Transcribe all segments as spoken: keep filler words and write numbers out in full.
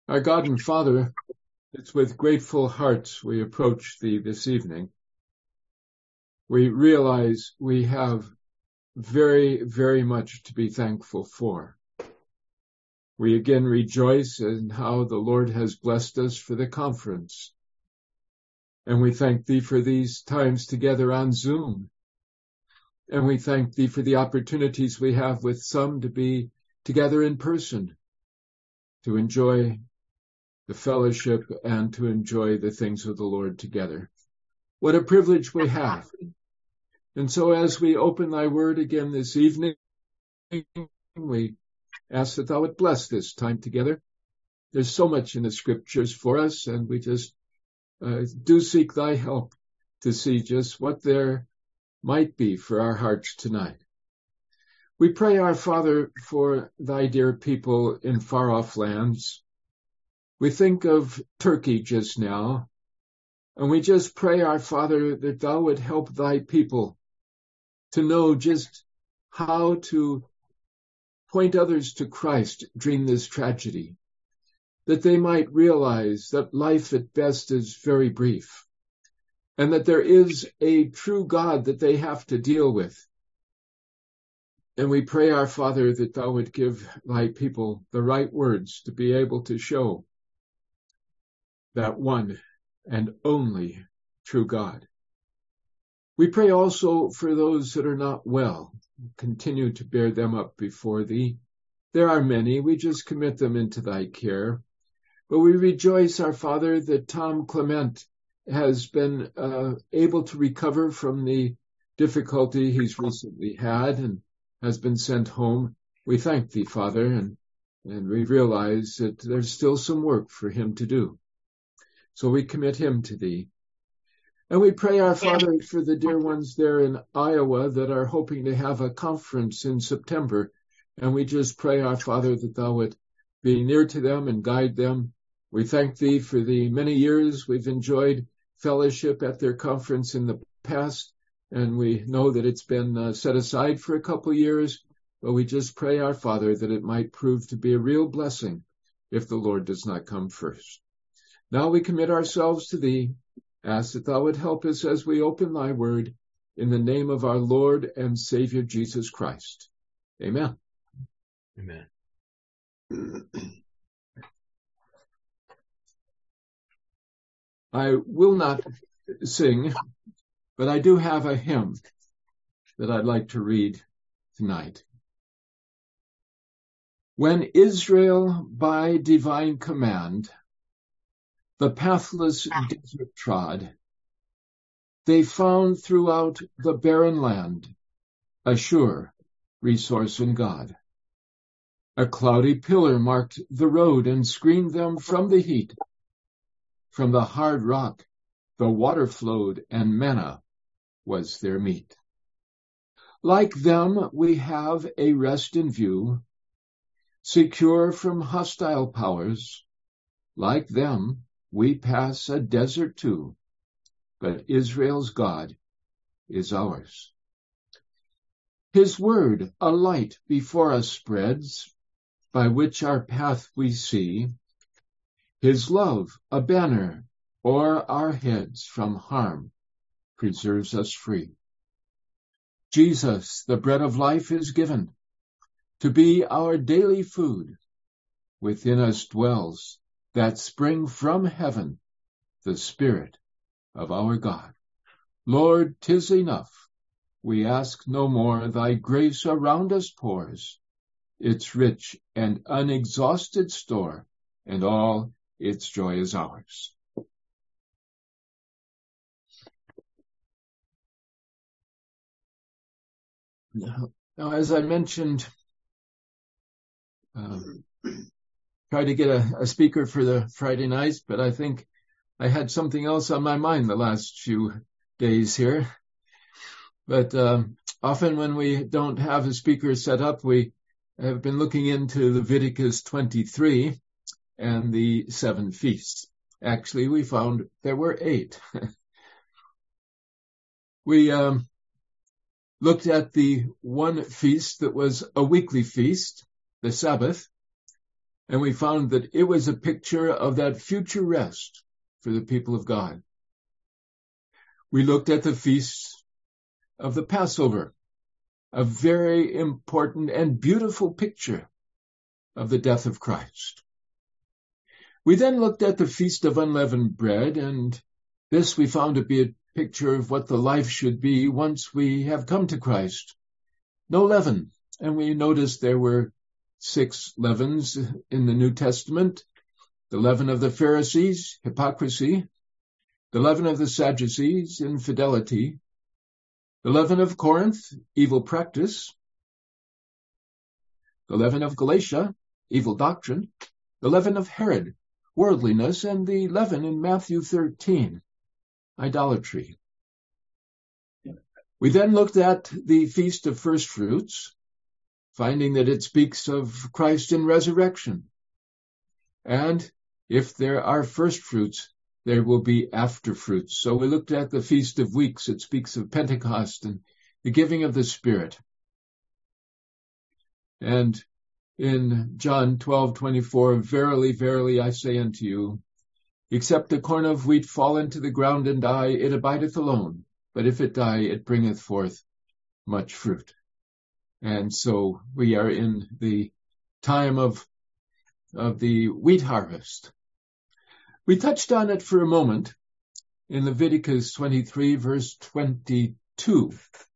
Our God and Father, it's with grateful hearts we approach Thee this evening. We realize we have very, very much to be thankful for. We again rejoice in how the Lord has blessed us for the conference. And we thank Thee for these times together on Zoom. And we thank Thee for the opportunities we have with some to be together in person, to enjoy the fellowship and to enjoy the things of the Lord together. What a privilege we have. And so as we open Thy word again this evening, we ask that Thou would bless this time together. There's so much in the scriptures for us, and we just uh, do seek Thy help to see just what there might be for our hearts tonight. We pray, our Father, for Thy dear people in far-off lands. We think of Turkey just now, and we just pray, our Father, that Thou would help Thy people to know just how to point others to Christ during this tragedy, that they might realize that life at best is very brief, and that there is a true God that they have to deal with. And we pray, our Father, that Thou would give Thy people the right words to be able to show that one and only true God. We pray also for those that are not well. Continue to bear them up before Thee. There are many. We just commit them into Thy care. But we rejoice, our Father, that Tom Clement has been uh, able to recover from the difficulty he's recently had and has been sent home. We thank Thee, Father, and, and we realize that there's still some work for him to do. So we commit him to Thee. And we pray, our Father, for the dear ones there in Iowa that are hoping to have a conference in September. And we just pray, our Father, that Thou would be near to them and guide them. We thank Thee for the many years we've enjoyed fellowship at their conference in the past. And we know that it's been uh, set aside for a couple years. But we just pray, our Father, that it might prove to be a real blessing if the Lord does not come first. Now we commit ourselves to Thee. Ask that Thou would help us as we open Thy word in the name of our Lord and Savior Jesus Christ. Amen. Amen. I will not sing, but I do have a hymn that I'd like to read tonight. When Israel by divine command the pathless desert trod, they found throughout the barren land a sure resource in God. A cloudy pillar marked the road and screened them from the heat. From the hard rock the water flowed, and manna was their meat. Like them we have a rest in view, secure from hostile powers. Like them we pass a desert too, but Israel's God is ours. His word a light before us spreads, by which our path we see. His love a banner o'er our heads, from harm preserves us free. Jesus, the bread of life, is given to be our daily food. Within us dwells that spring from heaven, the Spirit of our God. Lord, 'tis enough. We ask no more. Thy grace around us pours its rich and unexhausted store, and all its joy is ours. Now, now as I mentioned, um, try to get a, a speaker for the Friday nights, but I think I had something else on my mind the last few days here. But um, often when we don't have a speaker set up, we have been looking into Leviticus twenty-three and the seven feasts. Actually, we found there were eight. we um, looked at the one feast that was a weekly feast, the Sabbath. And we found that it was a picture of that future rest for the people of God. We looked at the feast of the Passover, a very important and beautiful picture of the death of Christ. We then looked at the Feast of Unleavened Bread, and this we found to be a picture of what the life should be once we have come to Christ. No leaven. And we noticed there were six leavens in the New Testament. The leaven of the Pharisees, hypocrisy. The leaven of the Sadducees, infidelity. The leaven of Corinth, evil practice. The leaven of Galatia, evil doctrine. The leaven of Herod, worldliness. And the leaven in Matthew thirteen, idolatry. We then looked at the Feast of First Fruits, finding that it speaks of Christ in resurrection. And if there are first fruits, there will be after fruits. So we looked at the Feast of Weeks. It speaks of Pentecost and the giving of the Spirit. And in John twelve twenty-four, verily, verily, I say unto you, except a corn of wheat fall into the ground and die, it abideth alone. But if it die, it bringeth forth much fruit. And so we are in the time of, of the wheat harvest. We touched on it for a moment in Leviticus twenty-three, verse twenty-two.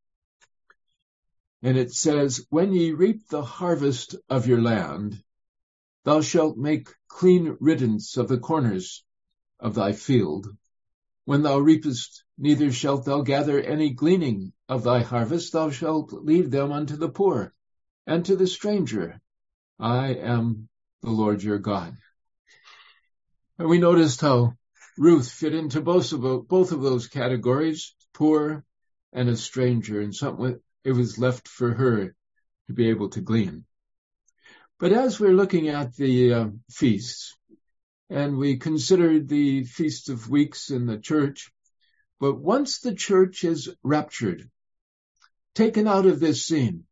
And it says, when ye reap the harvest of your land, thou shalt make clean riddance of the corners of thy field. When thou reapest, neither shalt thou gather any gleaning of thy harvest, thou shalt leave them unto the poor and to the stranger. I am the Lord your God. And we noticed how Ruth fit into both of, both of those categories, poor and a stranger, and something it was left for her to be able to glean. But as we're looking at the uh, feasts, and we considered the Feast of Weeks in the church, but once the church is raptured, taken out of this scene,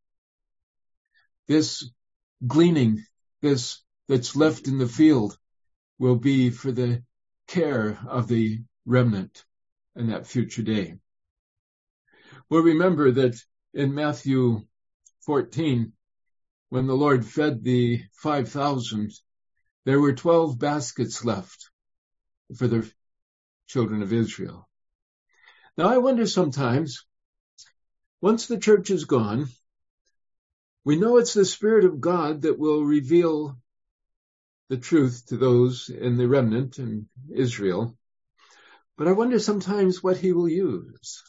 this gleaning, this that's left in the field, will be for the care of the remnant in that future day. Well, remember that in Matthew fourteen, when the Lord fed the five thousand, there were twelve baskets left for the children of Israel. Now, I wonder sometimes, once the church is gone, we know it's the Spirit of God that will reveal the truth to those in the remnant in Israel. But I wonder sometimes what he will use.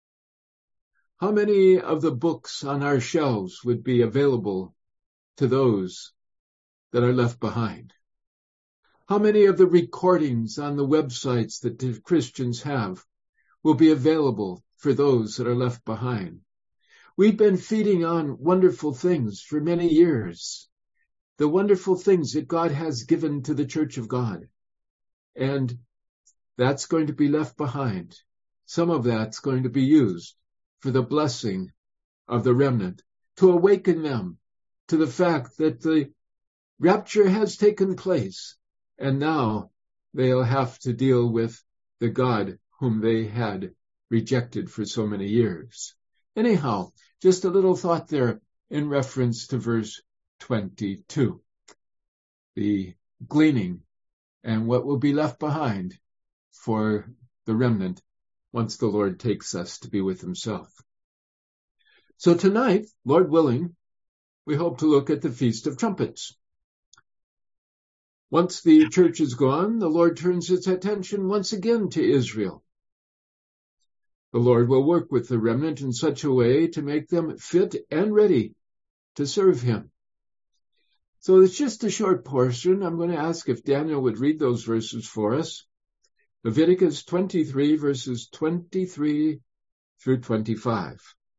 How many of the books on our shelves would be available to those that are left behind? How many of the recordings on the websites that the Christians have will be available for those that are left behind? We've been feeding on wonderful things for many years, the wonderful things that God has given to the Church of God. And that's going to be left behind. Some of that's going to be used for the blessing of the remnant, to awaken them to the fact that the rapture has taken place, and now they'll have to deal with the God whom they had rejected for so many years. Anyhow, just a little thought there in reference to verse twenty-two. The gleaning and what will be left behind for the remnant once the Lord takes us to be with himself. So tonight, Lord willing, we hope to look at the Feast of Trumpets. Once the church is gone, the Lord turns its attention once again to Israel. The Lord will work with the remnant in such a way to make them fit and ready to serve him. So it's just a short portion. I'm going to ask if Daniel would read those verses for us. Leviticus twenty-three, verses twenty-three through twenty-five.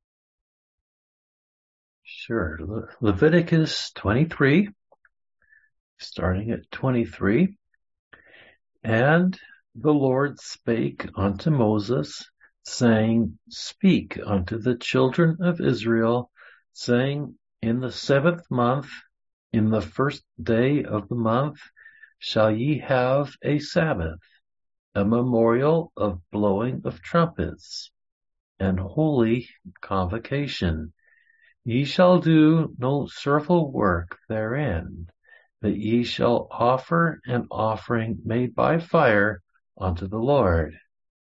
Sure. Le- Leviticus twenty-three, starting at twenty-three. And the Lord spake unto Moses, saying, Speak unto the children of Israel, saying, In the seventh month, In the first day of the month shall ye have a Sabbath, a memorial of blowing of trumpets, and holy convocation. Ye shall do no servile work therein, but ye shall offer an offering made by fire unto the Lord.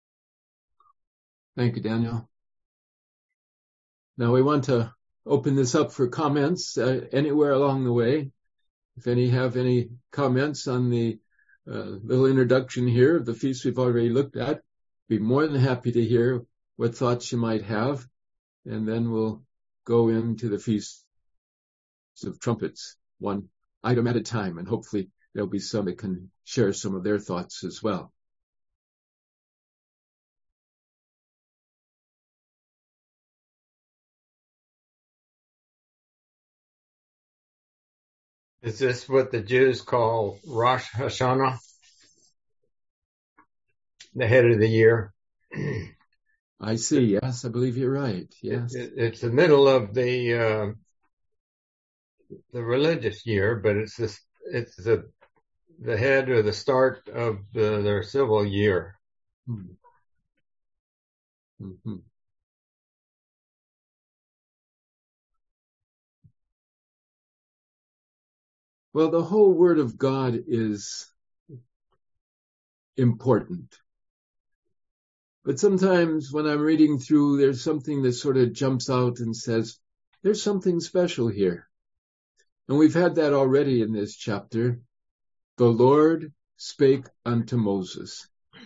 Thank you, Daniel. Now we want to open this up for comments uh, anywhere along the way. If any have any comments on the uh, little introduction here of the feast we've already looked at, be more than happy to hear what thoughts you might have, and then we'll go into the Feast of Trumpets, one item at a time, and hopefully there'll be some that can share some of their thoughts as well. Is this what the Jews call Rosh Hashanah? The head of the year? I see. Yes, I believe you're right. Yes. It, it, it's the middle of the uh, the religious year, but it's this, it's the the head or the start of the, their civil year. Mm-hmm. Well, the whole Word of God is important. But sometimes when I'm reading through, there's something that sort of jumps out and says, there's something special here. And we've had that already in this chapter. The Lord spake unto Moses.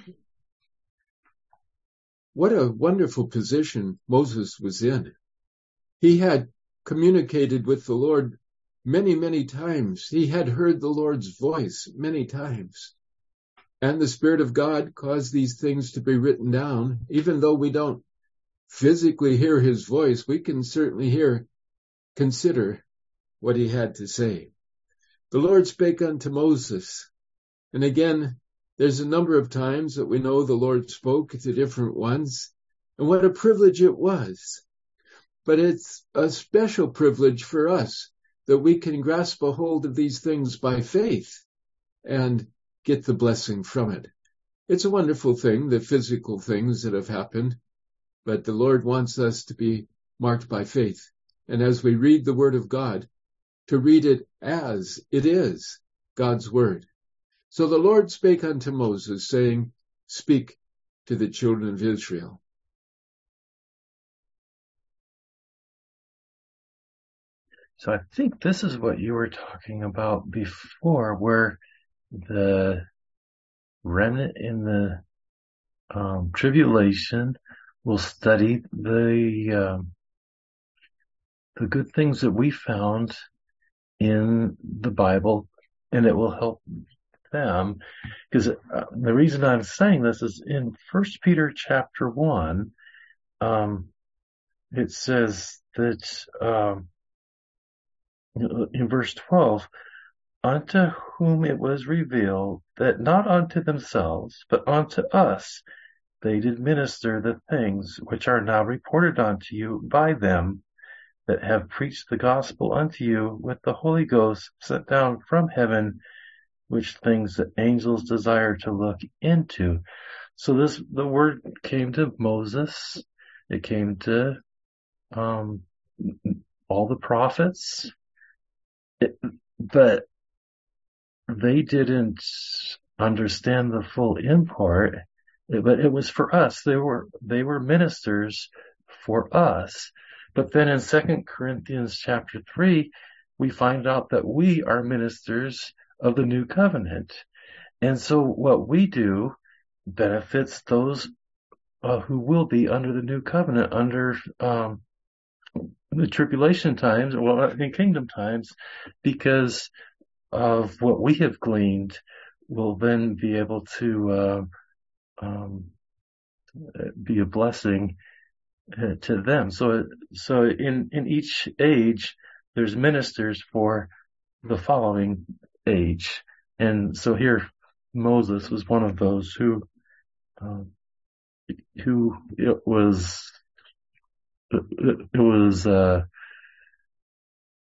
What a wonderful position Moses was in. He had communicated with the Lord many, many times. He had heard the Lord's voice many times. And the Spirit of God caused these things to be written down. Even though we don't physically hear his voice, we can certainly hear, consider what he had to say. The Lord spake unto Moses. And again, there's a number of times that we know the Lord spoke to different ones, and what a privilege it was. But it's a special privilege for us that we can grasp a hold of these things by faith and get the blessing from it. It's a wonderful thing, the physical things that have happened, but the Lord wants us to be marked by faith. And as we read the Word of God, to read it as it is, God's Word. So the Lord spake unto Moses, saying, speak to the children of Israel. So I think this is what you were talking about before, where the remnant in the um, tribulation will study the um, the good things that we found in the Bible, and it will help them. Because uh, the reason I'm saying this is in First Peter chapter one, um, it says that um, in verse twelve, unto whom it was revealed that not unto themselves, but unto us they did minister the things which are now reported unto you by them that have preached the gospel unto you with the Holy Ghost sent down from heaven, which things the angels desire to look into. So this, the word came to Moses, it came to um, all the prophets, it, but they didn't understand the full import, but it was for us. They were, they were ministers for us. But then in Second Corinthians chapter three, we find out that we are ministers of the new covenant. And so what we do benefits those uh, who will be under the new covenant, under um, the tribulation times, well, in kingdom times, because of what we have gleaned, will then be able to uh, um, be a blessing uh, to them. So, so in in each age, there's ministers for the following age, and so here Moses was one of those who um, who it was it, it was uh,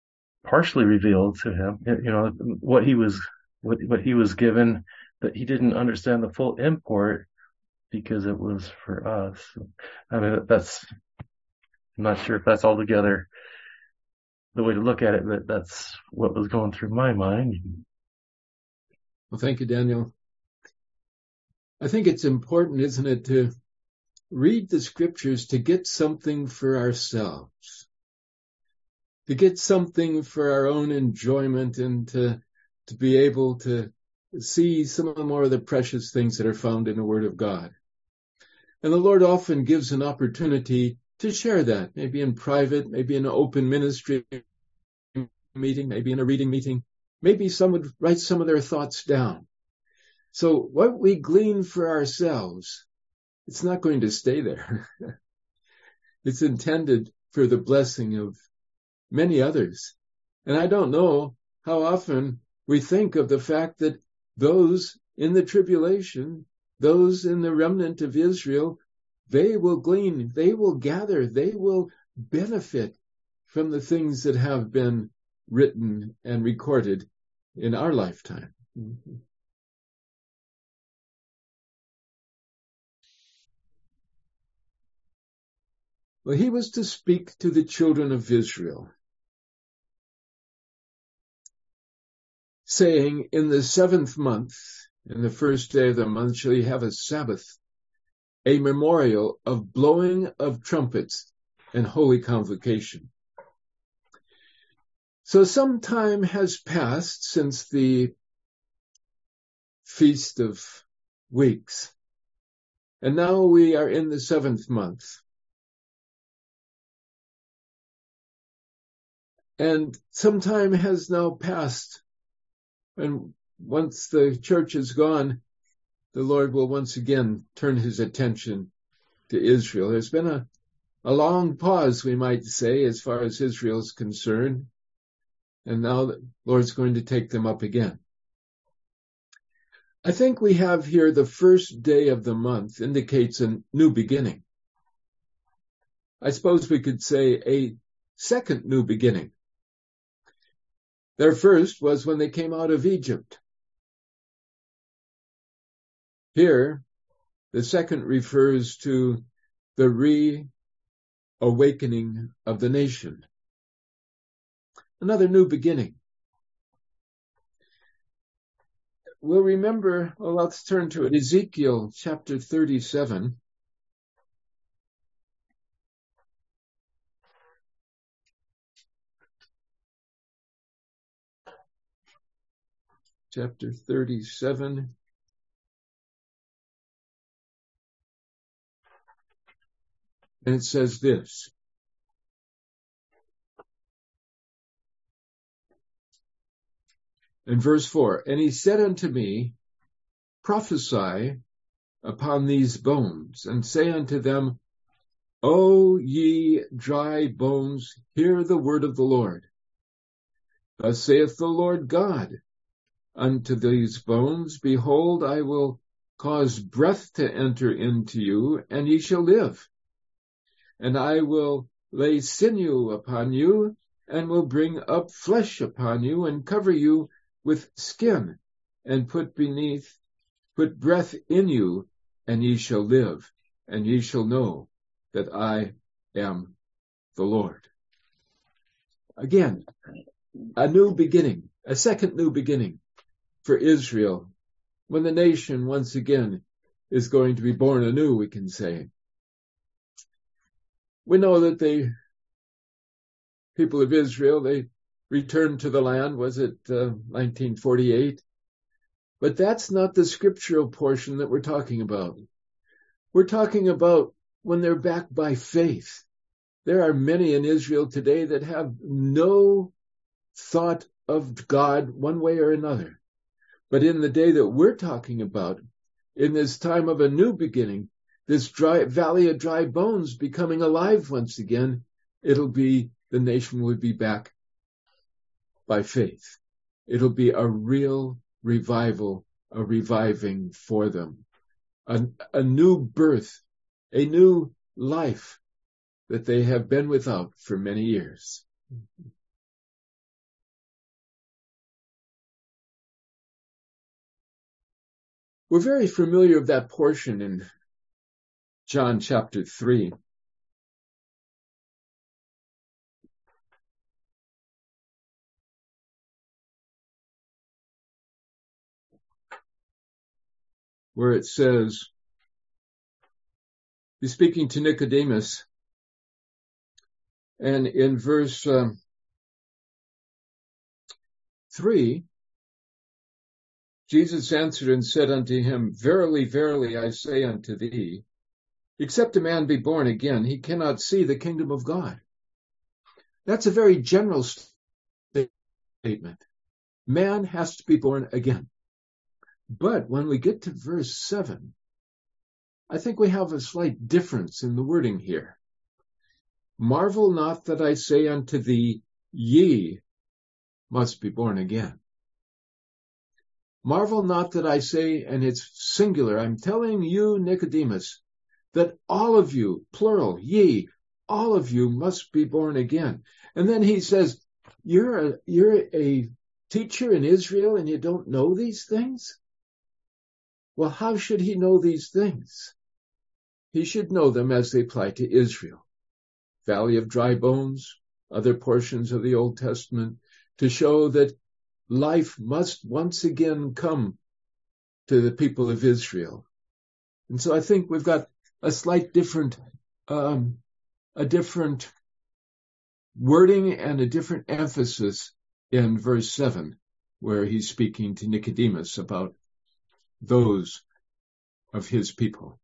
partially revealed to him, you know, what he was, what, what he was given, that he didn't understand the full import because it was for us. I mean, that's, I'm not sure if that's altogether the way to look at it, but that's what was going through my mind. Well, thank you, Daniel. I think it's important, isn't it, to read the scriptures to get something for ourselves, to get something for our own enjoyment, and to, to be able to see some of the more of the precious things that are found in the Word of God. And the Lord often gives an opportunity to share that, maybe in private, maybe in an open ministry meeting, maybe in a reading meeting. Maybe someone would write some of their thoughts down. So what we glean for ourselves, it's not going to stay there. It's intended for the blessing of many others. And I don't know how often we think of the fact that those in the tribulation, those in the remnant of Israel, they will glean, they will gather, they will benefit from the things that have been written and recorded in our lifetime. Mm-hmm. Well, he was to speak to the children of Israel, saying, in the seventh month, in the first day of the month, shall ye have a Sabbath, a memorial of blowing of trumpets and holy convocation. So some time has passed since the Feast of Weeks, and now we are in the seventh month. And some time has now passed, and once the church is gone, the Lord will once again turn his attention to Israel. There's been a, a long pause, we might say, as far as Israel is concerned. And now the Lord's going to take them up again. I think we have here the first day of the month indicates a new beginning. I suppose we could say a second new beginning. Their first was when they came out of Egypt. Here, the second refers to the reawakening of the nation. Another new beginning. We'll remember, well, let's turn to it, Ezekiel chapter thirty-seven. Chapter thirty-seven. And it says this. In verse four, and he said unto me, prophesy upon these bones, and say unto them, O ye dry bones, hear the word of the Lord. Thus saith the Lord God unto these bones, behold, I will cause breath to enter into you, and ye shall live. And I will lay sinew upon you, and will bring up flesh upon you, and cover you with skin, and put beneath, put breath in you, and ye shall live, and ye shall know that I am the Lord. Again, a new beginning, a second new beginning for Israel, when the nation once again is going to be born anew, we can say. We know that the people of Israel, they returned to the land, was it uh, nineteen forty-eight? But that's not the scriptural portion that we're talking about. We're talking about when they're backed by faith. There are many in Israel today that have no thought of God one way or another. But in the day that we're talking about, in this time of a new beginning, this dry valley of dry bones becoming alive once again, it'll be, the nation will be back by faith. It'll be a real revival, a reviving for them, a, a new birth, a new life that they have been without for many years. We're very familiar with that portion in John chapter three. Where it says, he's speaking to Nicodemus, and in verse um, three, Jesus answered and said unto him, Verily, verily, I say unto thee, except a man be born again, he cannot see the kingdom of God. That's a very general statement. Man has to be born again. But when we get to verse seven, I think we have a slight difference in the wording here. Marvel not that I say unto thee, ye must be born again. Marvel not that I say, and it's singular, I'm telling you, Nicodemus, that all of you, plural, ye, all of you must be born again. And then he says, you're a, you're a teacher in Israel and you don't know these things? Well, how should he know these things? He should know them as they apply to Israel. Valley of dry bones, other portions of the Old Testament, to show that life must once again come to the people of Israel. And so I think we've got a slight different, um, a different wording and a different emphasis in verse seven, where he's speaking to Nicodemus about those of his people.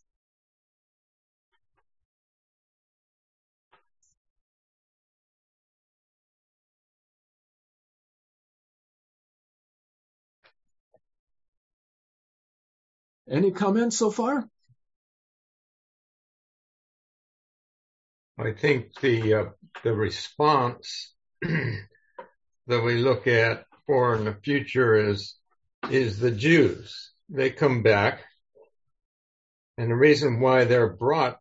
Any comments so far? I think the uh, the response that we look at for in the future is is the Jews. They come back, and the reason why they're brought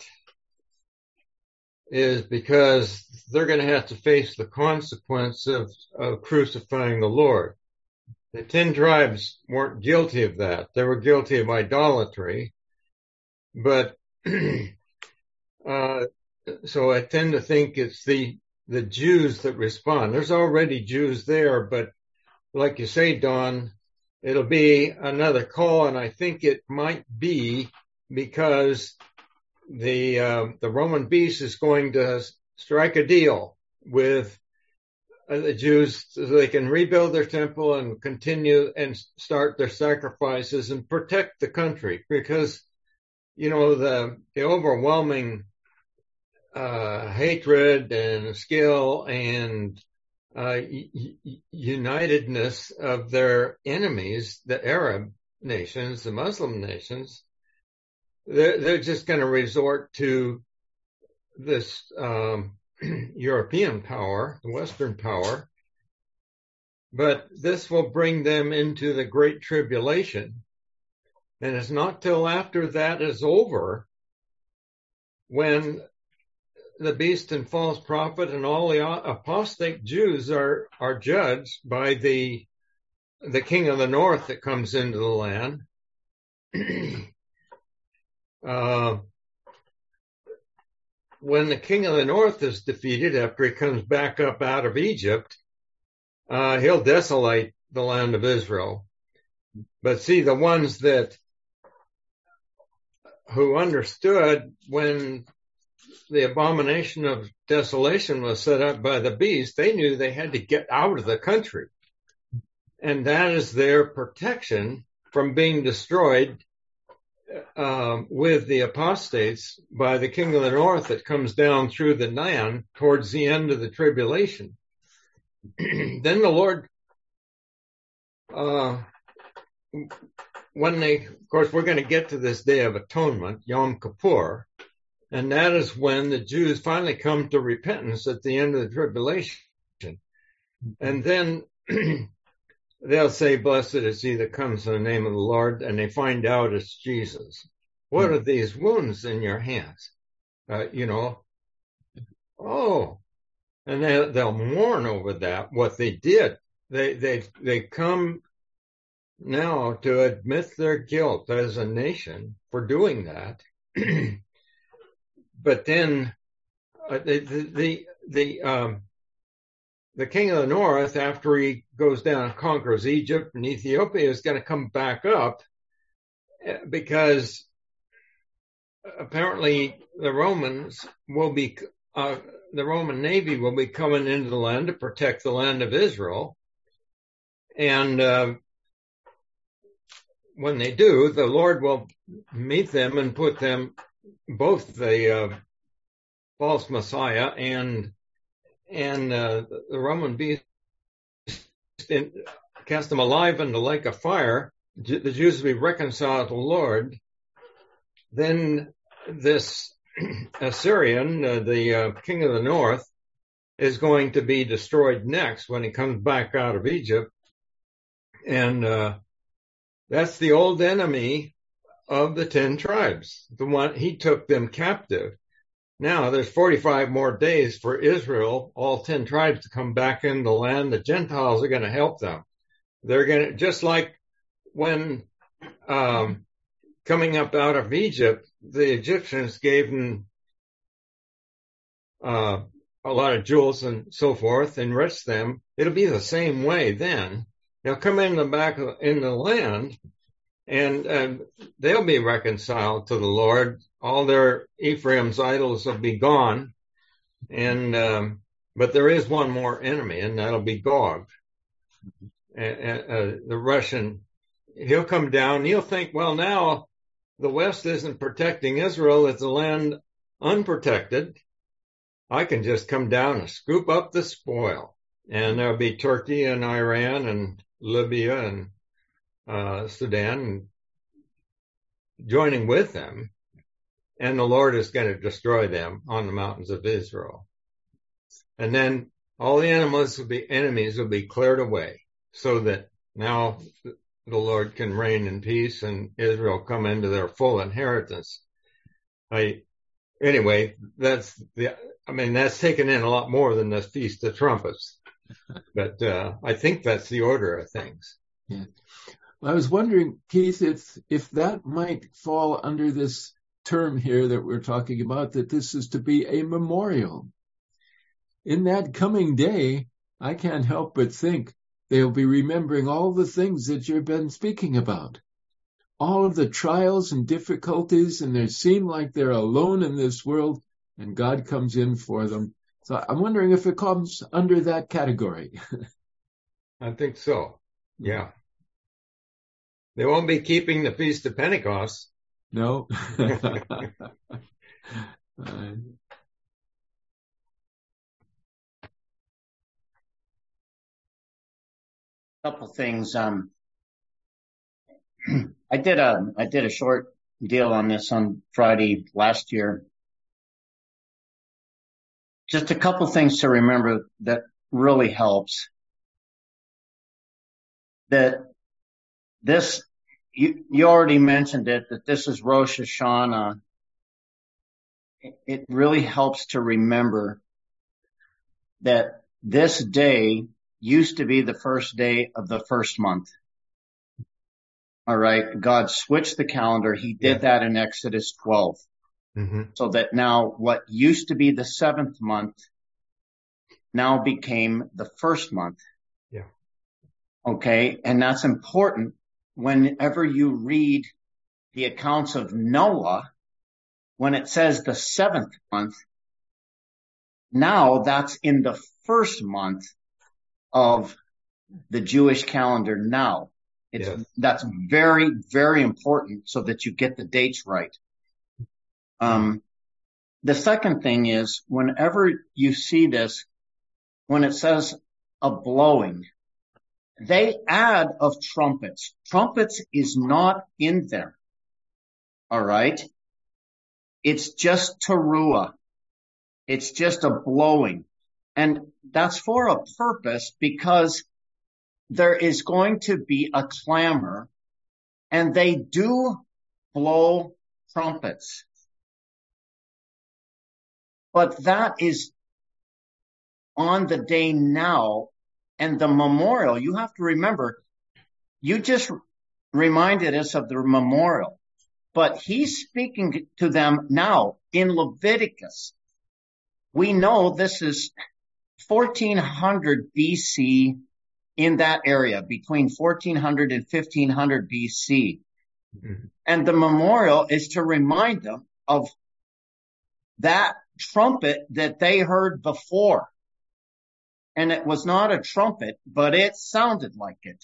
is because they're going to have to face the consequence of, of crucifying the Lord. The ten tribes weren't guilty of that. They were guilty of idolatry, but uh, so I tend to think it's the the Jews that respond. There's already Jews there, but like you say, Don, it'll be another call, and I think it might be because the uh, the Roman beast is going to strike a deal with uh, the Jews so they can rebuild their temple and continue and start their sacrifices and protect the country, because you know the the overwhelming uh, hatred and skill and uh, y- unitedness of their enemies, the Arab nations, the Muslim nations. They're, they're just going to resort to this um, European power, the Western power, but this will bring them into the Great Tribulation. And it's not till after that is over when the beast and false prophet and all the apostate Jews are, are judged by the, the king of the north that comes into the land. Uh, when the king of the north is defeated after he comes back up out of Egypt, uh, he'll desolate the land of Israel. But see, the ones that who understood when the abomination of desolation was set up by the beast, they knew they had to get out of the country. And that is their protection from being destroyed Um, with the apostates by the king of the north that comes down through the land towards the end of the tribulation. Then the Lord, uh, when they, of course, we're going to get to this Day of Atonement, Yom Kippur, and that is when the Jews finally come to repentance at the end of the tribulation. And then they'll say, blessed is he that comes in the name of the Lord, and they find out it's Jesus. What are these wounds in your hands? Uh, you know, oh, and they, they'll mourn over that, what they did. They, they, they come, now to admit their guilt as a nation for doing that. But then uh, the, the, the, um, the king of the north, after he goes down and conquers Egypt and Ethiopia, is going to come back up because apparently the Romans will be, uh, the Roman Navy will be coming into the land to protect the land of Israel. And, uh, when they do, the Lord will meet them and put them, both the, uh, false Messiah and, and, uh, the Roman beast, in, cast them alive in the lake of fire. The Jews will be reconciled to the Lord. Then this Assyrian, uh, the uh, king of the north, is going to be destroyed next when he comes back out of Egypt. And uh, that's the old enemy of the ten tribes. The one, he took them captive. Now there's forty-five more days for Israel, all ten tribes, to come back in the land. The Gentiles are going to help them. They're going to, just like when um, coming up out of Egypt, the Egyptians gave them uh, a lot of jewels and so forth, enriched them. It'll be the same way then. They'll come in the back of, in the land, and uh, they'll be reconciled to the Lord. All their Ephraim's idols will be gone, and um, but there is one more enemy, and that'll be Gog, and, and, uh, the Russian. He'll come down. He'll think, well, now the West isn't protecting Israel. It's a land unprotected. I can just come down and scoop up the spoil. And there'll be Turkey and Iran and Libya and uh, Sudan joining with them. And the Lord is going to destroy them on the mountains of Israel. And then all the enemies will be, enemies will be cleared away, so that now the Lord can reign in peace and Israel come into their full inheritance. I, anyway, that's the, I mean, that's taken in a lot more than the Feast of Trumpets, but, uh, I think that's the order of things. Yeah. I was wondering, Keith, if, if that might fall under this term here that we're talking about, that this is to be a memorial. In that coming day, I can't help but think they'll be remembering all the things that you've been speaking about, all of the trials and difficulties, and they seem like they're alone in this world, and God comes in for them. So I'm wondering if it comes under that category. I think so. Yeah. They won't be keeping the Feast of Pentecost. No. uh, Couple things. Um, I did a I did a short deal on this on Friday last year. Just a couple things to remember that really helps. That this you you already mentioned it, that this is Rosh Hashanah. It, it really helps to remember that this day used to be the first day of the first month. All right. God switched the calendar. He did yeah. that in Exodus twelve. Mm-hmm. So that now what used to be the seventh month now became the first month. Yeah. Okay. And that's important whenever you read the accounts of Noah, when it says the seventh month, now that's in the first month of the Jewish calendar now. It's, yes. That's very, very important so that you get the dates right. Um, the second thing is, whenever you see this, when it says a blowing, they add of trumpets. Trumpets is not in there. All right. It's just teruah. It's just a blowing. And that's for a purpose, because there is going to be a clamor, and they do blow trumpets. But that is on the day now, and the memorial, you have to remember, you just reminded us of the memorial, but he's speaking to them now in Leviticus. We know this is fourteen hundred B C in that area, between fourteen hundred and fifteen hundred B C. Mm-hmm. And the memorial is to remind them of that trumpet that they heard before. And it was not a trumpet, but it sounded like it.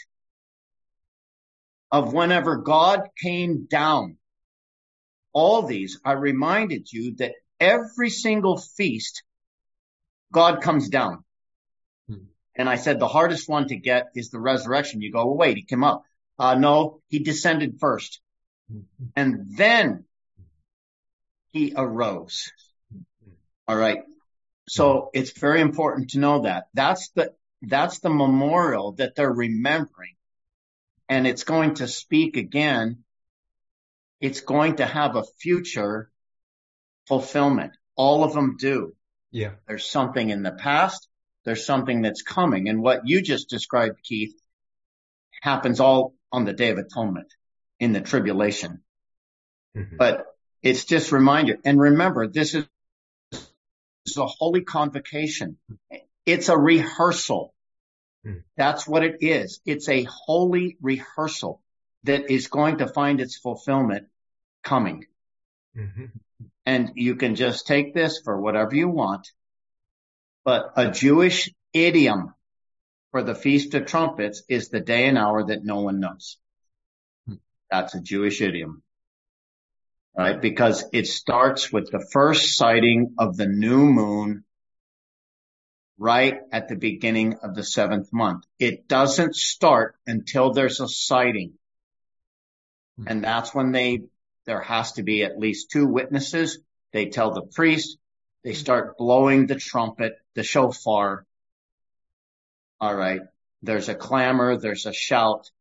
Of whenever God came down. All these, I reminded you that every single feast, God comes down. Hmm. And I said the hardest one to get is the resurrection. You go, well, wait, he came up. Uh, no, he descended first. Hmm. And then he arose. All right. So it's very important to know that. That's the, that's the memorial that they're remembering. And it's going to speak again. It's going to have a future fulfillment. All of them do. Yeah. There's something in the past. There's something that's coming. And what you just described, Keith, happens all on the Day of Atonement in the tribulation. Mm-hmm. But it's just a reminder. And remember, this is a holy convocation. It's a rehearsal. Mm-hmm. That's what it is. It's a holy rehearsal that is going to find its fulfillment coming. Mm-hmm. And you can just take this for whatever you want. But a Jewish idiom for the Feast of Trumpets is the day and hour that no one knows. That's a Jewish idiom. Right? Because it starts with the first sighting of the new moon right at the beginning of the seventh month. It doesn't start until there's a sighting. And that's when they, there has to be at least two witnesses. They tell the priest, they start blowing the trumpet, the shofar. All right. There's a clamor, there's a shout,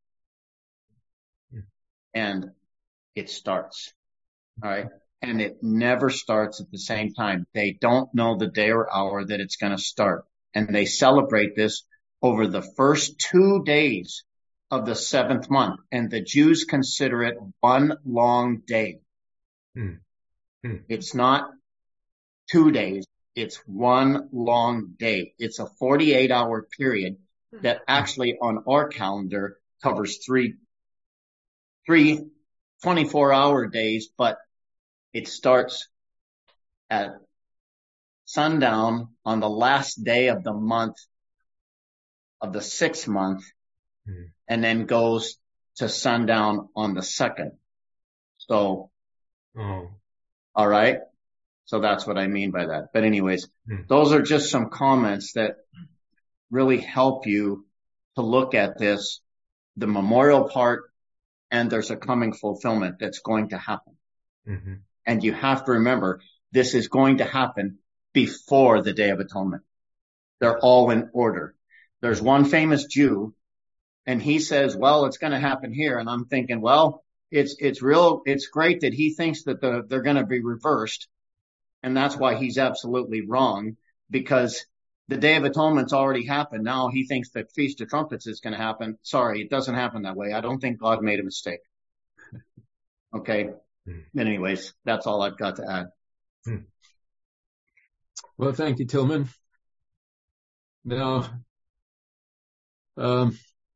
and it starts. All right. And it never starts at the same time. They don't know the day or hour that it's going to start. And they celebrate this over the first two days of the seventh month, and the Jews consider it one long day. Hmm. Hmm. It's not two days. It's one long day. It's a forty-eight hour period that actually on our calendar covers three, three twenty-four hour days, but it starts at sundown on the last day of the month of the sixth month. Hmm. And then goes to sundown on the second. So, oh. All right. So that's what I mean by that. But anyways, hmm. those are just some comments that really help you to look at this, the memorial part, and there's a coming fulfillment that's going to happen. Mm-hmm. And you have to remember, this is going to happen before the Day of Atonement. They're all in order. There's one famous Jew, and he says, well, it's going to happen here. And I'm thinking, well, it's, it's real. It's great that he thinks that the, they're going to be reversed. And that's why he's absolutely wrong, because the Day of Atonement's already happened. Now he thinks the Feast of Trumpets is going to happen. Sorry, it doesn't happen that way. I don't think God made a mistake. Okay. But anyways, that's all I've got to add. Well, thank you, Tilman. Now, um,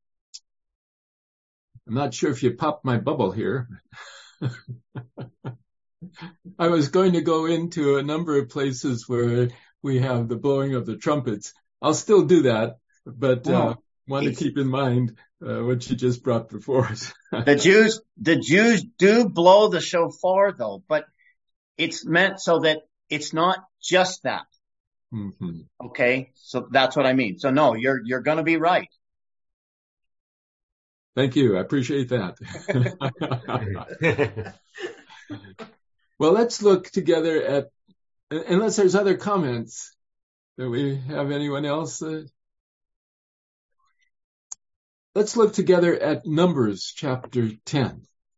I'm not sure if you popped my bubble here. I was going to go into a number of places where we have the blowing of the trumpets. I'll still do that, but uh, oh, want to keep in mind uh, what you just brought before us. the Jews, the Jews do blow the shofar, though, but it's meant so that it's not just that. Mm-hmm. Okay, so that's what I mean. So no, you're you're going to be right. Thank you. I appreciate that. Well, let's look together at, unless there's other comments, do we have anyone else? Uh, let's look together at Numbers chapter ten.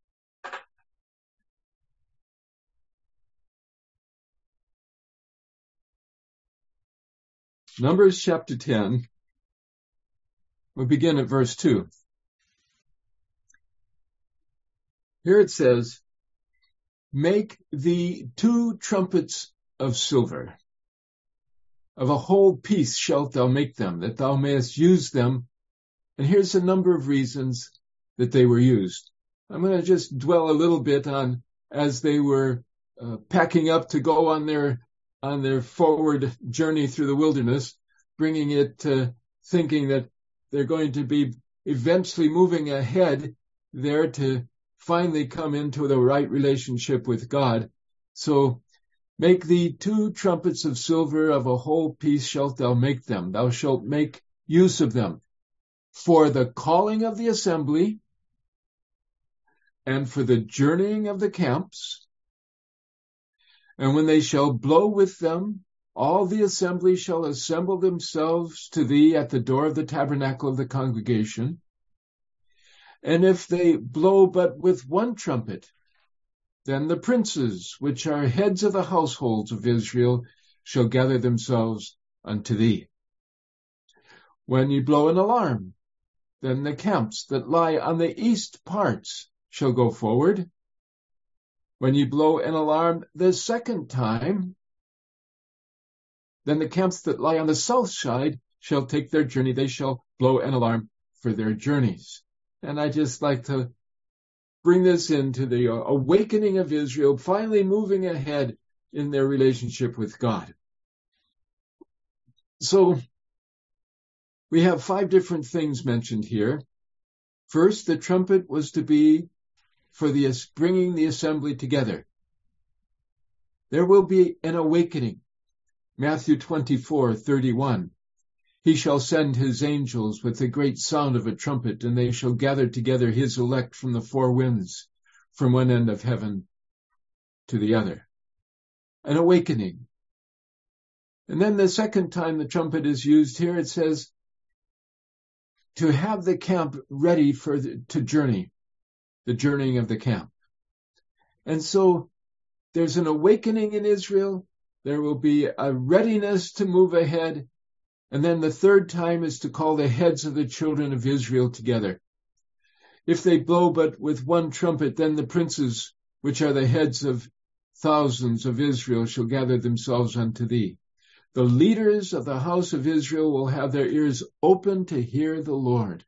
Numbers chapter ten. We begin at verse two. Here it says, make thee two trumpets of silver. Of a whole piece shalt thou make them, that thou mayest use them. And here's a number of reasons that they were used. I'm going to just dwell a little bit on as they were uh, packing up to go on their on their forward journey through the wilderness, bringing it to thinking that they're going to be eventually moving ahead there to finally come into the right relationship with God. So, make thee two trumpets of silver, of a whole piece shalt thou make them. Thou shalt make use of them for the calling of the assembly and for the journeying of the camps. And when they shall blow with them, all the assembly shall assemble themselves to thee at the door of the tabernacle of the congregation. And if they blow but with one trumpet, then the princes, which are heads of the households of Israel, shall gather themselves unto thee. When ye blow an alarm, then the camps that lie on the east parts shall go forward. When ye blow an alarm the second time, then the camps that lie on the south side shall take their journey. They shall blow an alarm for their journeys. And I just like to bring this into the awakening of Israel, finally moving ahead in their relationship with God. So we have five different things mentioned here. First, the trumpet was to be for the bringing the assembly together. There will be an awakening. Matthew twenty-four thirty-one. He shall send his angels with the great sound of a trumpet, and they shall gather together his elect from the four winds, from one end of heaven to the other. An awakening. And then the second time the trumpet is used here, it says to have the camp ready for the, to journey, the journeying of the camp. And so there's an awakening in Israel. There will be a readiness to move ahead. And then the third time is to call the heads of the children of Israel together. If they blow but with one trumpet, then the princes, which are the heads of thousands of Israel, shall gather themselves unto thee. The leaders of the house of Israel will have their ears open to hear the Lord.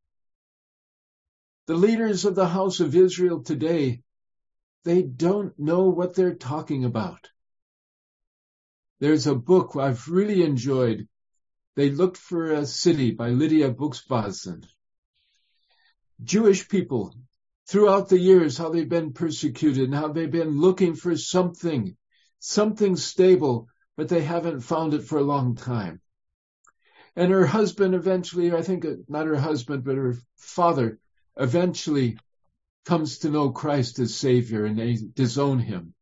The leaders of the house of Israel today, they don't know what they're talking about. There's a book I've really enjoyed. They Looked for a City by Lydia Buxbazen. Jewish people, throughout the years, how they've been persecuted and how they've been looking for something, something stable, but they haven't found it for a long time. And her husband eventually, I think not her husband, but her father eventually comes to know Christ as Savior, and they disown him.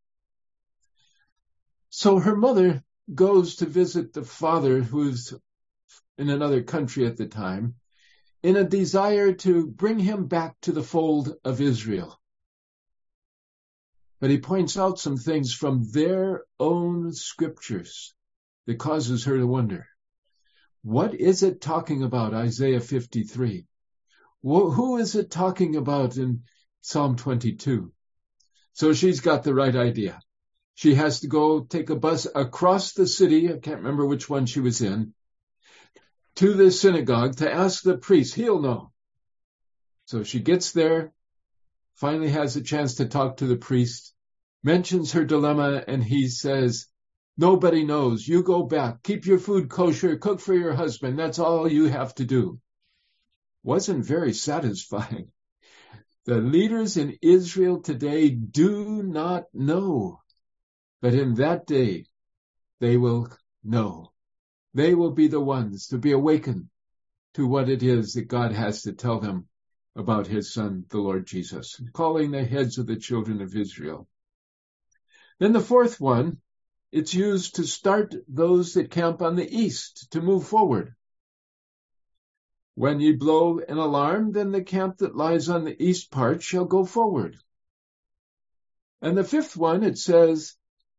So her mother goes to visit the father, who's in another country at the time, in a desire to bring him back to the fold of Israel. But he points out some things from their own scriptures that causes her to wonder. What is it talking about, Isaiah fifty-three? Who is it talking about in Psalm twenty-two? So she's got the right idea. She has to go take a bus across the city, I can't remember which one she was in, to the synagogue to ask the priest. He'll know. So she gets there, finally has a chance to talk to the priest, mentions her dilemma, and he says, nobody knows. You go back, keep your food kosher, cook for your husband. That's all you have to do. Wasn't very satisfying. The leaders in Israel today do not know, but in that day they will know. They will be the ones to be awakened to what it is that God has to tell them about his son, the Lord Jesus, calling the heads of the children of Israel. Then the fourth one, it's used to start those that camp on the east to move forward. When ye blow an alarm, then the camp that lies on the east part shall go forward. And the fifth one, it says,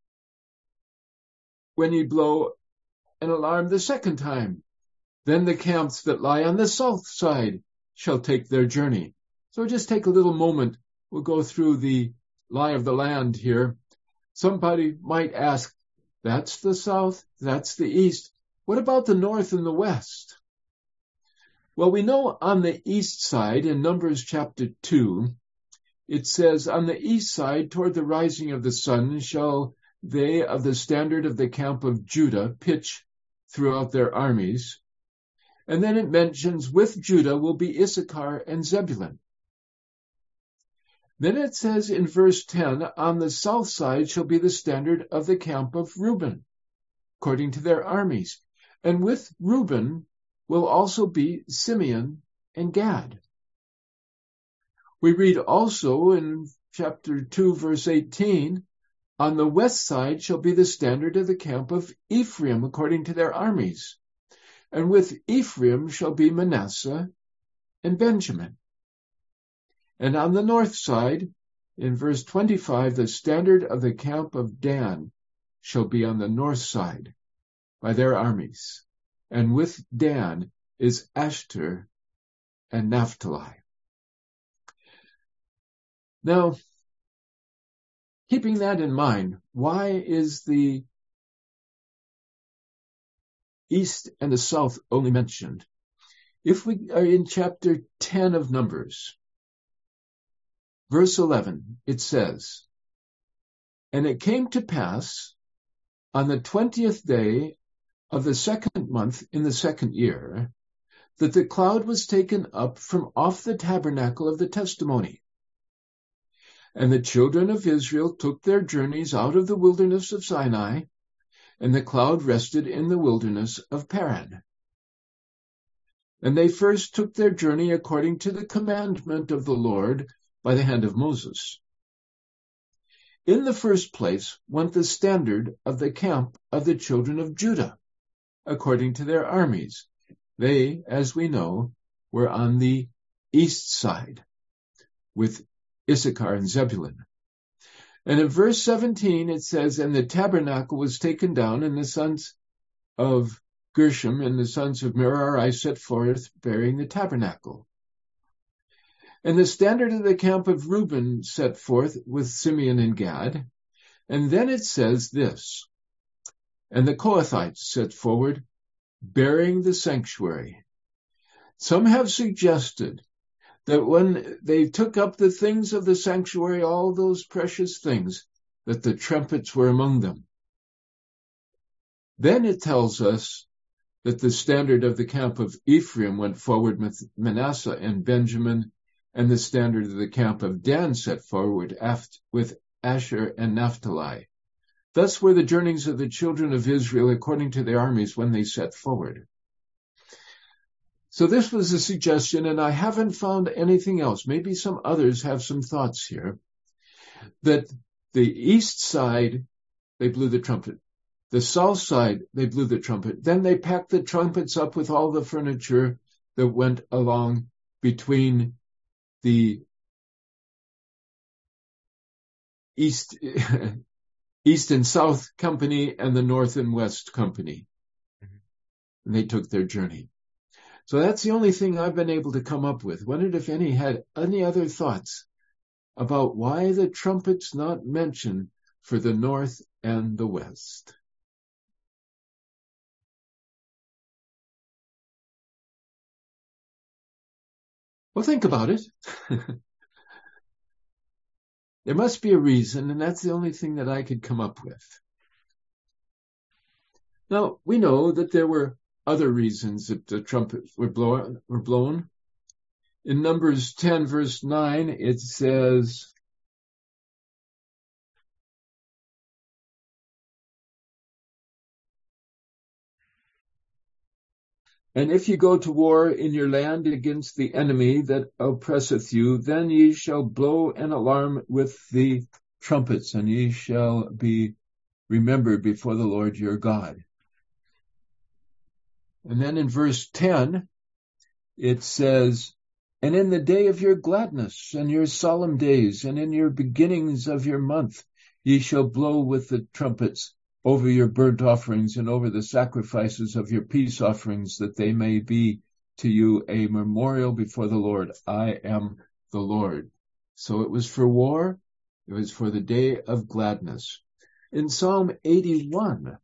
when ye blow an alarm the second time, then the camps that lie on the south side shall take their journey. So just take a little moment we'll go through the lie of the land here. Somebody might ask, that's the south, that's the east. What about the north and the west? Well, we know on the east side in Numbers chapter two, it says, on the east side toward the rising of the sun shall they of the standard of the camp of Judah pitch throughout their armies. And then it mentions with Judah will be Issachar and Zebulun. Then it says in verse ten, on the south side shall be the standard of the camp of Reuben, according to their armies. And with Reuben will also be Simeon and Gad. We read also in chapter two, verse eighteen, on the west side shall be the standard of the camp of Ephraim, according to their armies. And with Ephraim shall be Manasseh and Benjamin. And on the north side, in verse twenty-five, the standard of the camp of Dan shall be on the north side by their armies. And with Dan is Asher and Naphtali. Now, keeping that in mind, why is the east and the south only mentioned? If we are in chapter ten of Numbers, verse eleven, it says, and it came to pass on the twentieth day of the second month in the second year, that the cloud was taken up from off the tabernacle of the testimony. And the children of Israel took their journeys out of the wilderness of Sinai, and the cloud rested in the wilderness of Paran. And they first took their journey according to the commandment of the Lord by the hand of Moses. In the first place went the standard of the camp of the children of Judah, according to their armies. They, as we know, were on the east side, with Issachar and Zebulun. And in verse seventeen it says, and the tabernacle was taken down, and the sons of Gershom and the sons of Merari set forth bearing the tabernacle. And the standard of the camp of Reuben set forth with Simeon and Gad. And then it says this, and the Kohathites set forward, bearing the sanctuary. Some have suggested that when they took up the things of the sanctuary, all those precious things, that the trumpets were among them. Then it tells us that the standard of the camp of Ephraim went forward with Manasseh and Benjamin, and the standard of the camp of Dan set forward with Asher and Naphtali. Thus were the journeys of the children of Israel according to their armies when they set forward. So this was a suggestion, and I haven't found anything else. Maybe some others have some thoughts here, that the east side, they blew the trumpet. The south side, they blew the trumpet. Then they packed the trumpets up with all the furniture that went along between the east East and South Company and the North and West Company. And they took their journey. So that's the only thing I've been able to come up with. Wondered if any had any other thoughts about why the trumpet's not mentioned for the North and the West. Well, think about it. There must be a reason, and that's the only thing that I could come up with. Now, we know that there were other reasons that the trumpets were blown. Were blown. In Numbers ten, verse nine, it says, and if ye go to war in your land against the enemy that oppresseth you, then ye shall blow an alarm with the trumpets, and ye shall be remembered before the Lord your God. And then in verse ten, it says, and in the day of your gladness and your solemn days, and in your beginnings of your month, ye shall blow with the trumpets over your burnt offerings and over the sacrifices of your peace offerings, that they may be to you a memorial before the Lord. I am the Lord. So it was for war, it was for the day of gladness. In Psalm eighty-one,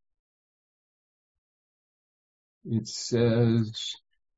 it says,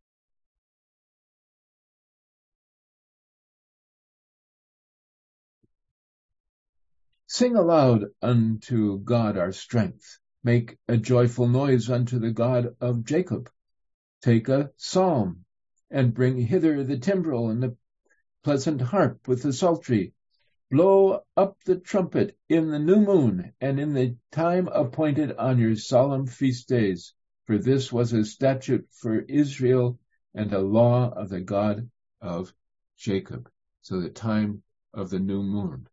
sing aloud unto God our strength. Make a joyful noise unto the God of Jacob. Take a psalm and bring hither the timbrel and the pleasant harp with the psaltery. Blow up the trumpet in the new moon and in the time appointed on your solemn feast days. For this was a statute for Israel and a law of the God of Jacob. So the time of the new moon.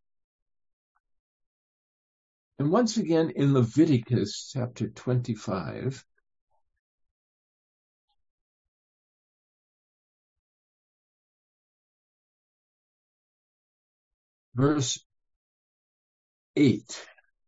And once again in Leviticus chapter twenty-five, verse eight.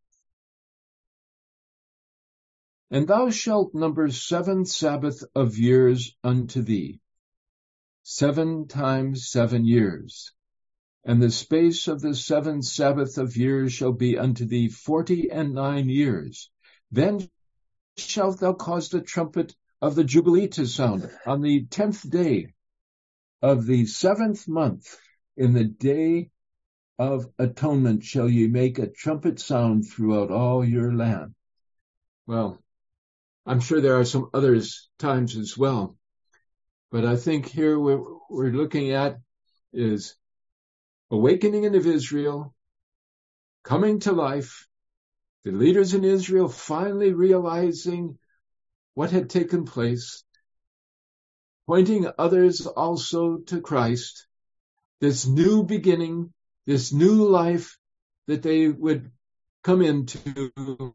And thou shalt number seven Sabbath of years unto thee, seven times seven years. And the space of the seven Sabbath of years shall be unto thee forty and nine years. Then shalt thou cause the trumpet of the Jubilee to sound on the tenth day of the seventh month. In the day of atonement shall ye make a trumpet sound throughout all your land. Well, I'm sure there are some other times as well. But I think here what we're looking at is awakening of Israel, coming to life, the leaders in Israel finally realizing what had taken place, pointing others also to Christ, this new beginning, this new life that they would come into.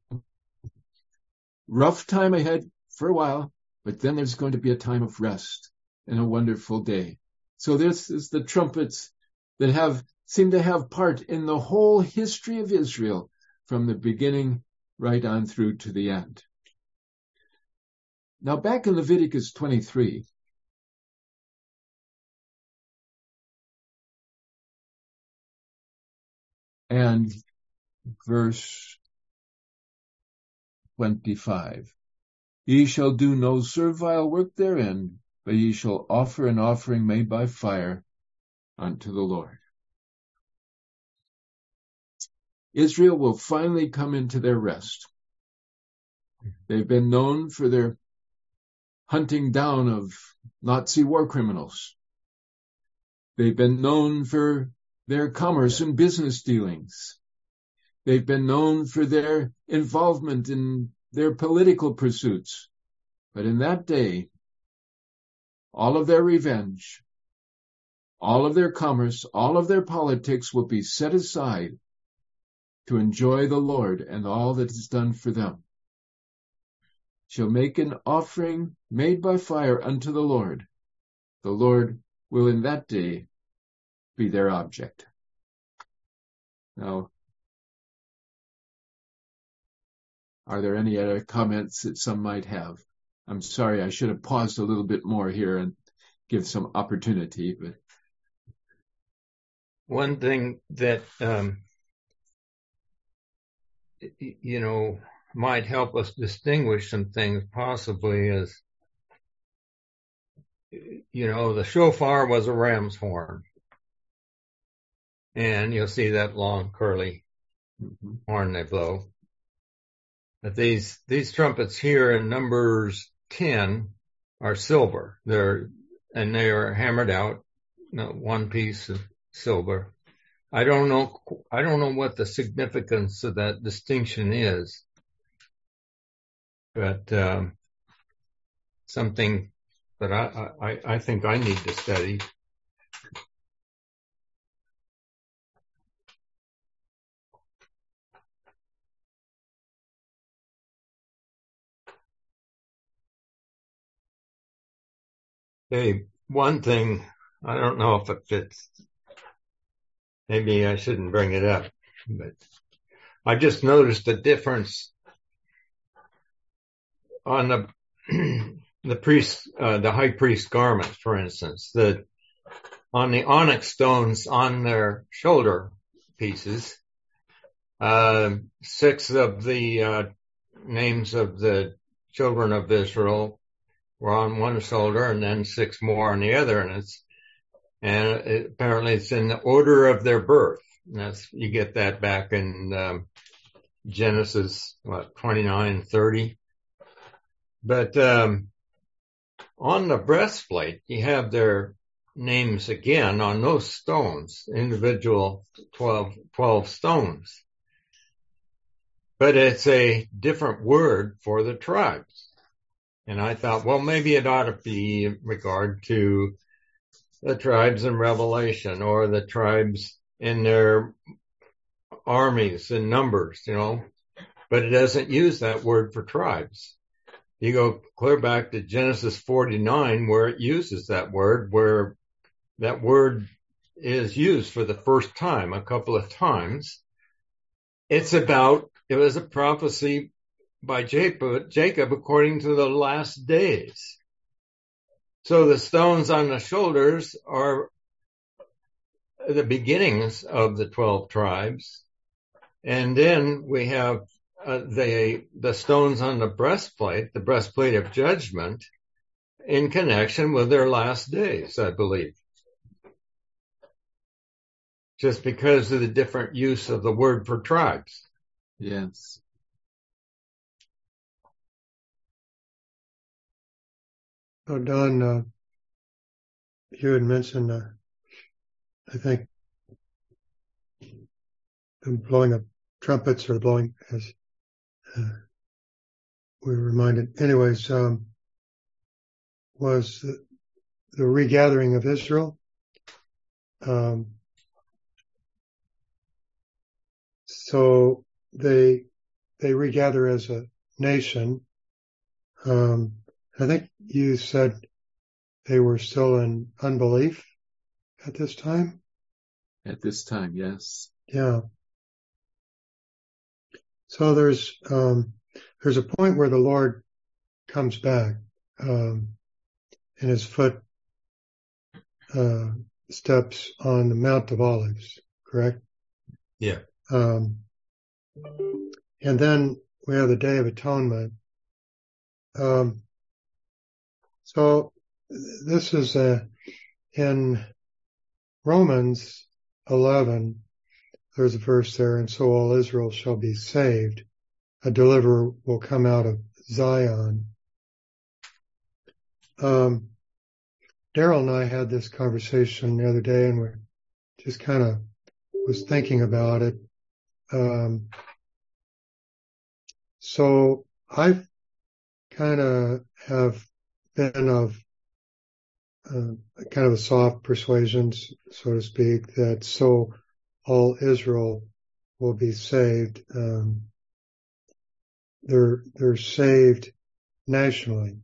Rough time ahead for a while, but then there's going to be a time of rest and a wonderful day. So this is the trumpets that have seem to have part in the whole history of Israel from the beginning right on through to the end. Now back in Leviticus twenty-three, and verse twenty-five. Ye shall do no servile work therein, but ye shall offer an offering made by fire unto the Lord. Israel will finally come into their rest. They've been known for their hunting down of Nazi war criminals. They've been known for their commerce and business dealings. They've been known for their involvement in their political pursuits. But in that day, all of their revenge, all of their commerce, all of their politics will be set aside to enjoy the Lord and all that is done for them. Shall make an offering made by fire unto the Lord. The Lord will in that day be their object. Now, are there any other comments that some might have? I'm sorry, I should have paused a little bit more here and give some opportunity. But one thing that, um, you know, might help us distinguish some things possibly is, you know, the shofar was a ram's horn. And you'll see that long curly mm-hmm. horn they blow. But these, these trumpets here in Numbers ten are silver. They're, and they are hammered out, you know, one piece of silver. I don't know, I don't know what the significance of that distinction is, but, um, something that I, I, I think I need to study. Hey, one thing, I don't know if it fits. Maybe I shouldn't bring it up, but I just noticed the difference on the, the priest, uh, the high priest garment, for instance, that on the onyx stones on their shoulder pieces. Uh, six of the uh, names of the children of Israel were on one shoulder, and then six more on the other. And it's and it, apparently it's in the order of their birth. And that's you get that back in um, Genesis what twenty-nine, thirty. But um, on the breastplate, you have their names again on those stones, individual twelve, twelve stones. But it's a different word for the tribes. And I thought, well, maybe it ought to be in regard to the tribes in Revelation or the tribes in their armies and numbers, you know, but it doesn't use that word for tribes. You go clear back to Genesis forty-nine where it uses that word, where that word is used for the first time, a couple of times. It's about, it was a prophecy by Jacob, Jacob according to the last days. So the stones on the shoulders are the beginnings of the twelve tribes. And then we have uh, the, the stones on the breastplate, the breastplate of judgment, in connection with their last days, I believe. Just because of the different use of the word for tribes. Yes. Oh, Don, uh, you had mentioned, uh, I think, the blowing of trumpets or blowing, as uh, we were reminded. Anyways, um, was the, the regathering of Israel. Um, so they they regather as a nation. Um, I think you said they were still in unbelief at this time. At this time, yes. Yeah. So there's um, there's a point where the Lord comes back, um, and his foot uh, steps on the Mount of Olives, correct? Yeah. Um, and then we have the Day of Atonement. Um, so this is uh, in Romans eleven. There's a verse there, and so all Israel shall be saved. A deliverer will come out of Zion. Um, Daryl and I had this conversation the other day, and we just kind of was thinking about it. Um, so I kind of have been of uh, kind of a soft persuasion, so to speak, that so all Israel will be saved. Um, they're they're saved nationally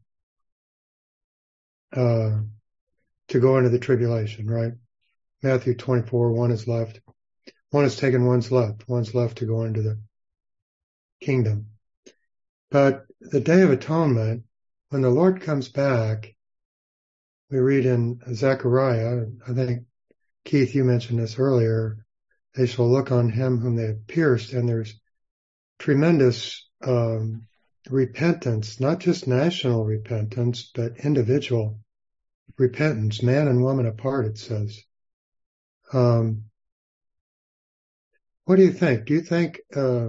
uh, to go into the tribulation, right? Matthew twenty-four, one is left. One is taken, one's left. One's left to go into the kingdom. But the Day of Atonement, when the Lord comes back, we read in Zechariah, I think, Keith, you mentioned this earlier, they shall look on him whom they have pierced, and there's tremendous um, repentance, not just national repentance, but individual repentance, man and woman apart, it says. Um, what do you think? Do you think uh,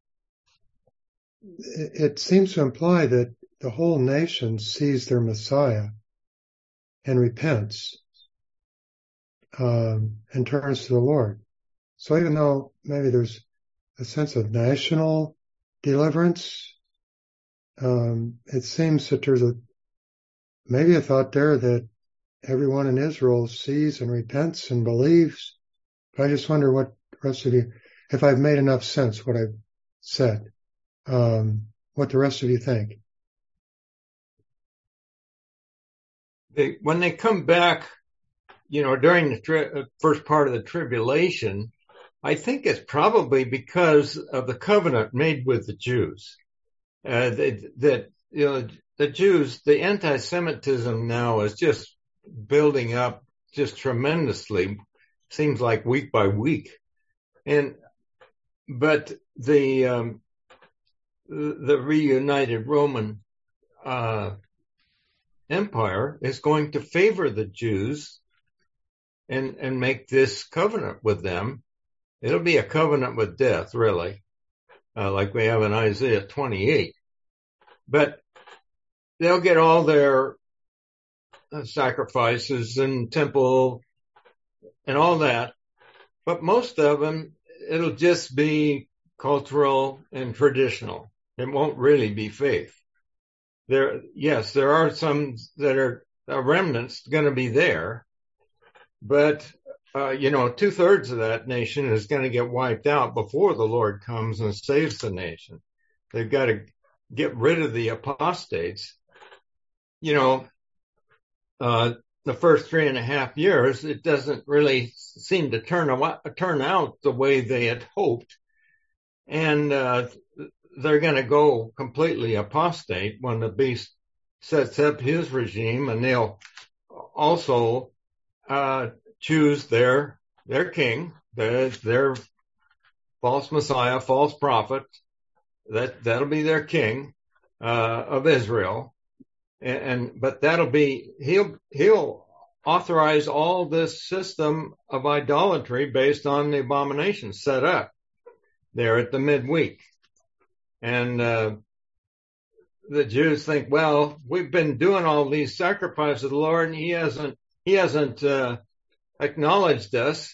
it, it seems to imply that the whole nation sees their Messiah and repents um, and turns to the Lord? So even though maybe there's a sense of national deliverance, um, it seems that there's a maybe a thought there that everyone in Israel sees and repents and believes. But I just wonder what the rest of you, if I've made enough sense what I've said, um, what the rest of you think. They, when they come back, you know, during the tri- first part of the tribulation, I think it's probably because of the covenant made with the Jews. Uh, that, that, you know, the Jews, the anti-Semitism now is just building up just tremendously. Seems like week by week. And, but the, um, the reunited Roman, uh, Empire is going to favor the Jews and, and make this covenant with them. It'll be a covenant with death, really, uh, like we have in Isaiah twenty-eight. But they'll get all their uh, sacrifices and temple and all that. But most of them, it'll just be cultural and traditional. It won't really be faith. There, yes, there are some that are uh, remnants going to be there, but uh, you know, two thirds of that nation is going to get wiped out before the Lord comes and saves the nation. They've got to get rid of the apostates. You know, uh, the first three and a half years, it doesn't really seem to turn a, turn out the way they had hoped, and uh, they're going to go completely apostate when the beast sets up his regime, and they'll also uh, choose their their king, their, their false messiah, false prophet. That that'll be their king uh, of Israel, and, and but that'll be he'll he'll authorize all this system of idolatry based on the abomination set up there at the midweek. And uh, the Jews think, well, we've been doing all these sacrifices to the Lord, and He hasn't He hasn't uh, acknowledged us.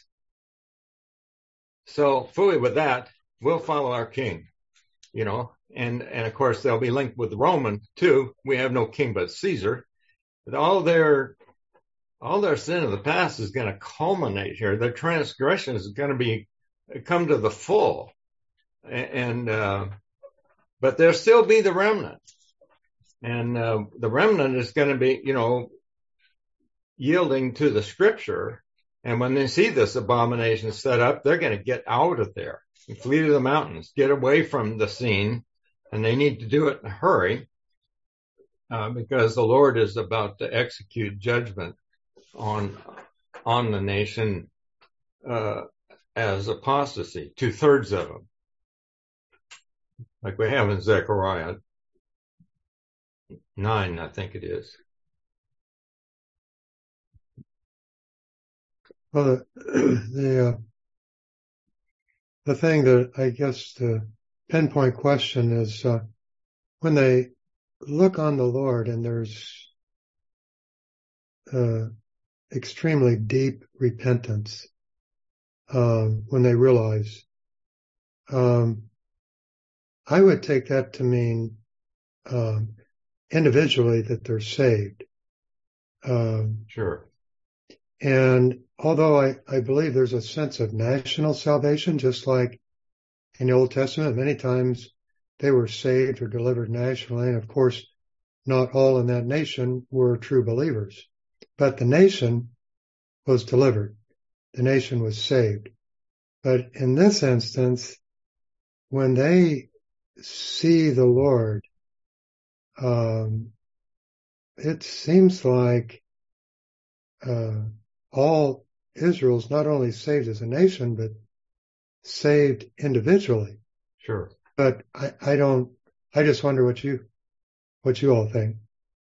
So, fully with that, we'll follow our king, you know. And and of course, they'll be linked with Roman too. We have no king but Caesar. But all their all their sin of the past is going to culminate here. Their transgression is going to be come to the full, and. Uh, But there'll still be the remnant. And uh, the remnant is going to be, you know, yielding to the scripture. And when they see this abomination set up, they're going to get out of there and flee to the mountains, get away from the scene. And they need to do it in a hurry uh, because the Lord is about to execute judgment on, on the nation uh, as apostasy, two thirds of them. Like we have in Zechariah nine, I think it is. Well, the the, uh, the thing that I guess the pinpoint question is uh, when they look on the Lord and there's uh, extremely deep repentance um, when they realize. Um, I would take that to mean um, individually that they're saved. Um, sure. And although I, I believe there's a sense of national salvation, just like in the Old Testament, many times they were saved or delivered nationally. And of course, not all in that nation were true believers, but the nation was delivered. The nation was saved. But in this instance, when they see the Lord, um, it seems like uh, all Israel's not only saved as a nation, but saved individually. Sure. But I, I don't. I just wonder what you what you all think.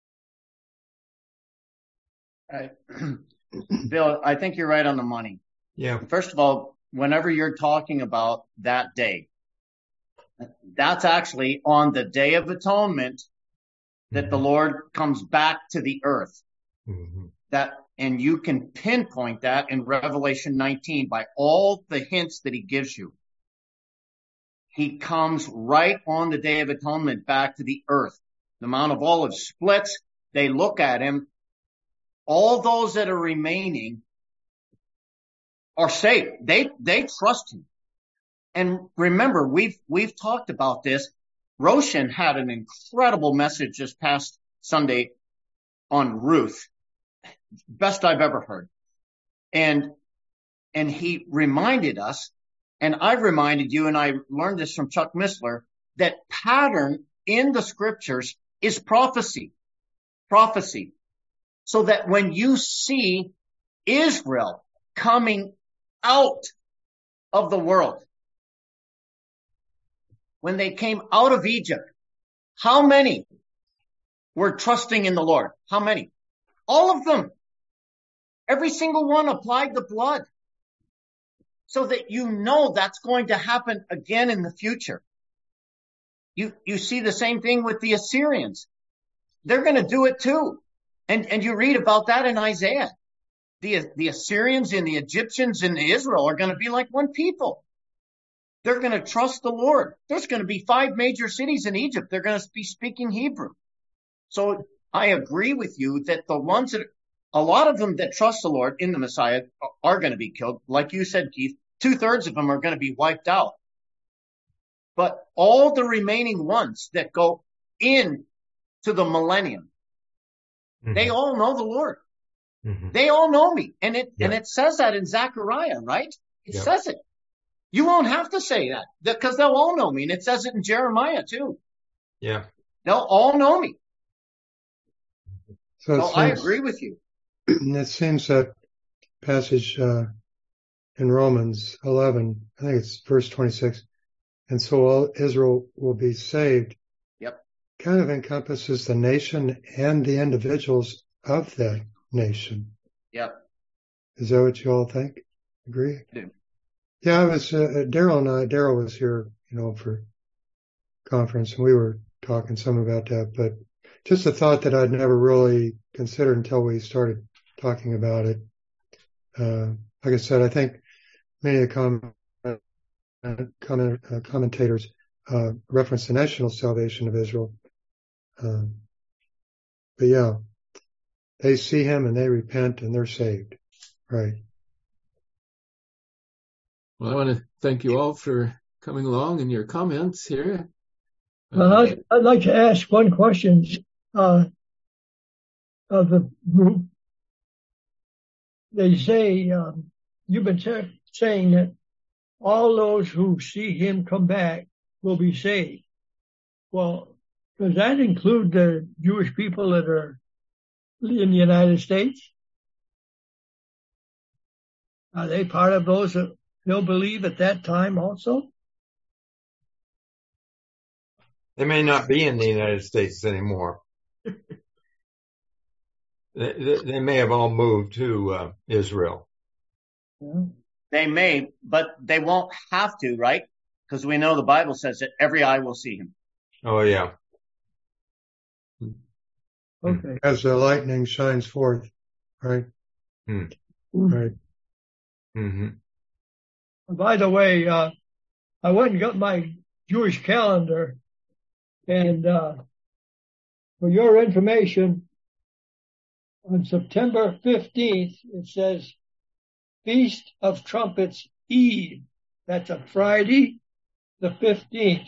I, Bill, I think you're right on the money. Yeah. First of all, whenever you're talking about that day, that's actually on the Day of Atonement that mm-hmm. the Lord comes back to the earth. Mm-hmm. That, and you can pinpoint that in Revelation nineteen by all the hints that He gives you. He comes right on the Day of Atonement back to the earth. The Mount of Olives splits. They look at Him. All those that are remaining are saved. They, they trust Him. And remember, we've, we've talked about this. Roshan had an incredible message this past Sunday on Ruth. Best I've ever heard. And, and he reminded us, and I've reminded you, and I learned this from Chuck Missler, that pattern in the scriptures is prophecy. Prophecy. So that when you see Israel coming out of the world. When they came out of Egypt, how many were trusting in the Lord? How many? All of them. Every single one applied the blood. So that you know that's going to happen again in the future. You, you see the same thing with the Assyrians. They're going to do it too. And, and you read about that in Isaiah. The, the Assyrians and the Egyptians and Israel are going to be like one people. They're going to trust the Lord. There's going to be five major cities in Egypt. They're going to be speaking Hebrew. So I agree with you that the ones that, a lot of them that trust the Lord in the Messiah are going to be killed. Like you said, Keith, two thirds of them are going to be wiped out. But all the remaining ones that go in to the millennium, mm-hmm. they all know the Lord. Mm-hmm. They all know me. And it, yeah. and it says that in Zechariah, right? It yeah. says it. You won't have to say that because they'll all know me. And it says it in Jeremiah too. Yeah. They'll all know me. So, so seems, I agree with you. It seems that passage, uh, in Romans eleven, I think it's verse twenty-six. And so all Israel will be saved. Yep. Kind of encompasses the nation and the individuals of that nation. Yep. Is that what you all think? Agree? I do. Yeah, I was, uh, Daryl and I, Daryl was here, you know, for conference and we were talking some about that, but just a thought that I'd never really considered until we started talking about it. Uh, like I said, I think many of the com- uh, comment, uh, commentators, uh, reference the national salvation of Israel. Um, but yeah, they see him and they repent and they're saved. Right. Well, I want to thank you all for coming along and your comments here. Well, I'd, I'd like to ask one question uh, of the group. They say, um, you've been t- saying that all those who see him come back will be saved. Well, does that include the Jewish people that are in the United States? Are they part of those that he'll believe at that time also? They may not be in the United States anymore. they, they may have all moved to uh, Israel. Yeah. They may, but they won't have to, right? Because we know the Bible says that every eye will see him. Oh, yeah. Okay. As the lightning shines forth, right? Hmm. Right. Mm-hmm. By the way, uh, I went and got my Jewish calendar, and uh, for your information, on September fifteenth, it says Feast of Trumpets Eve. That's a Friday, the fifteenth.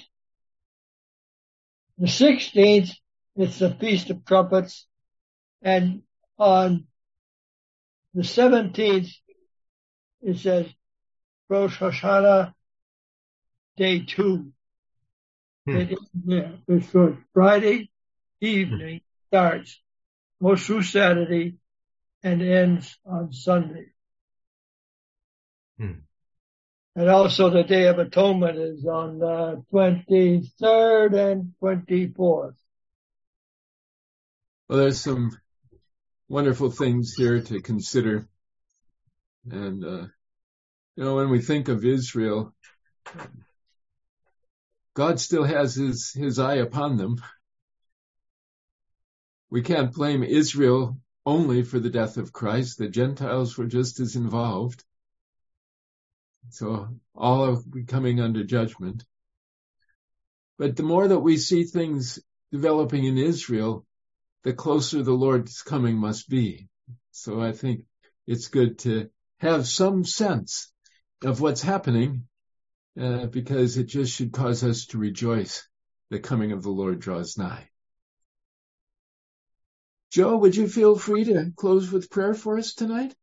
The sixteenth, it's the Feast of Trumpets, and on the seventeenth, it says Rosh Hashanah Day Two. Hmm. It is there. It's good. Friday evening starts, goes through Saturday, and ends on Sunday. Hmm. And also the Day of Atonement is on the twenty-third and twenty-fourth. Well, there's some wonderful things here to consider. And, uh, you know, when we think of Israel, God still has his, his eye upon them. We can't blame Israel only for the death of Christ. The Gentiles were just as involved. So all are coming under judgment. But the more that we see things developing in Israel, the closer the Lord's coming must be. So I think it's good to have some sense of what's happening, uh, because it just should cause us to rejoice. The coming of the Lord draws nigh. Joe, would you feel free to close with prayer for us tonight?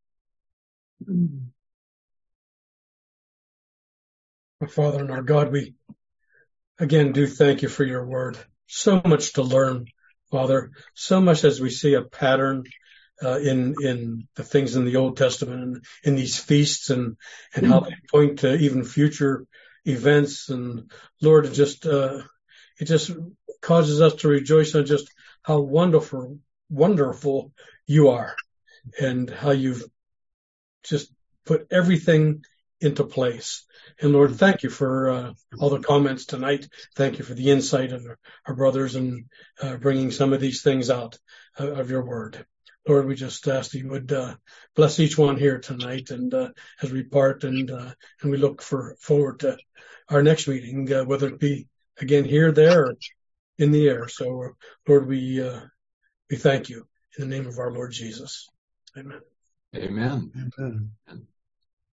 Our Father and our God, we again do thank you for your word. So much to learn, Father. So much as we see a pattern uh, in in the things in the Old Testament and in these feasts, and and how they point to even future events. And Lord, it just uh, it just causes us to rejoice on just how wonderful wonderful you are, and how you've just put everything into place. And Lord, thank you for uh, all the comments tonight. Thank you for the insight of our brothers and uh, bringing some of these things out uh, of your word. Lord, we just ask that you would uh, bless each one here tonight, and uh, as we part, and uh, and we look for forward to our next meeting, uh, whether it be again here, there, or in the air. So, uh, Lord, we uh, we thank you in the name of our Lord Jesus. Amen. Amen. Amen. Amen.